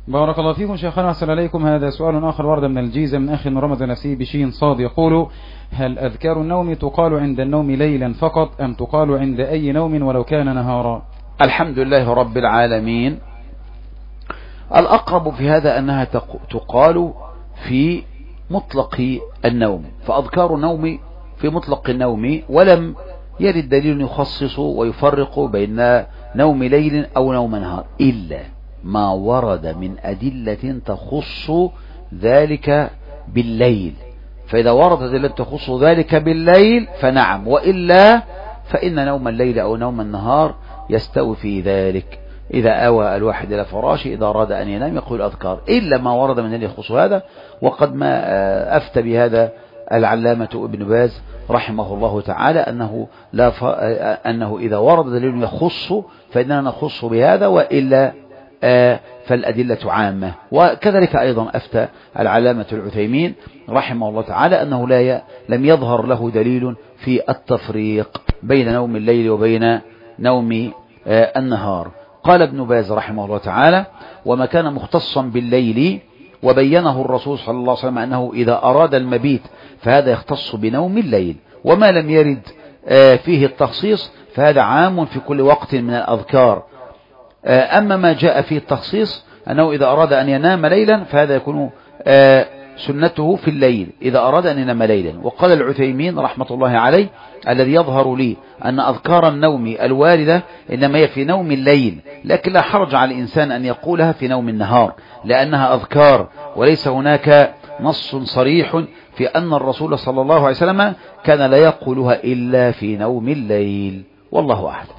بارك الله فيكم شيخنا، أحسن عليكم. هذا سؤال آخر ورد من الجيزة من أخي رمز نفسي بشين صاد، يقول: هل أذكار النوم تقال عند النوم ليلا فقط أم تقال عند أي نوم ولو كان نهارا؟ الحمد لله رب العالمين. الأقرب في هذا أنها تقال في مطلق النوم، فأذكار النوم في مطلق النوم، ولم يرد دليل يخصص ويفرق بين نوم ليل أو نوم نهار إلا ما ورد من أدلة تخص ذلك بالليل. فإذا ورد أدلة تخص ذلك بالليل فنعم، وإلا فإن نوم الليل أو نوم النهار يستوي في ذلك. إذا أوى الواحد إلى فراشه إذا أراد أن ينام يقول أذكار، إلا ما ورد من دليل يخص هذا. وقد ما أفتى بهذا العلامة ابن باز رحمه الله تعالى أنه إذا ورد دليل يخص فإننا نخص بهذا، وإلا فالأدلة عامة. وكذلك أيضا أفتى العلامة العثيمين رحمه الله تعالى أنه لم يظهر له دليل في التفريق بين نوم الليل وبين نوم النهار. قال ابن باز رحمه الله تعالى: وما كان مختصا بالليل وبينه الرسول صلى الله عليه وسلم أنه إذا أراد المبيت فهذا يختص بنوم الليل، وما لم يرد فيه التخصيص فهذا عام في كل وقت من الأذكار. أما ما جاء فيه التخصيص أنه إذا أراد أن ينام ليلا فهذا يكون سنته في الليل إذا أراد أن ينام ليلا. وقال العثيمين رحمة الله عليه: الذي يظهر لي أن أذكار النوم الواردة إنما هي في نوم الليل، لكن لا حرج على الإنسان أن يقولها في نوم النهار لأنها أذكار، وليس هناك نص صريح في أن الرسول صلى الله عليه وسلم كان لا يقولها إلا في نوم الليل، والله أعلم.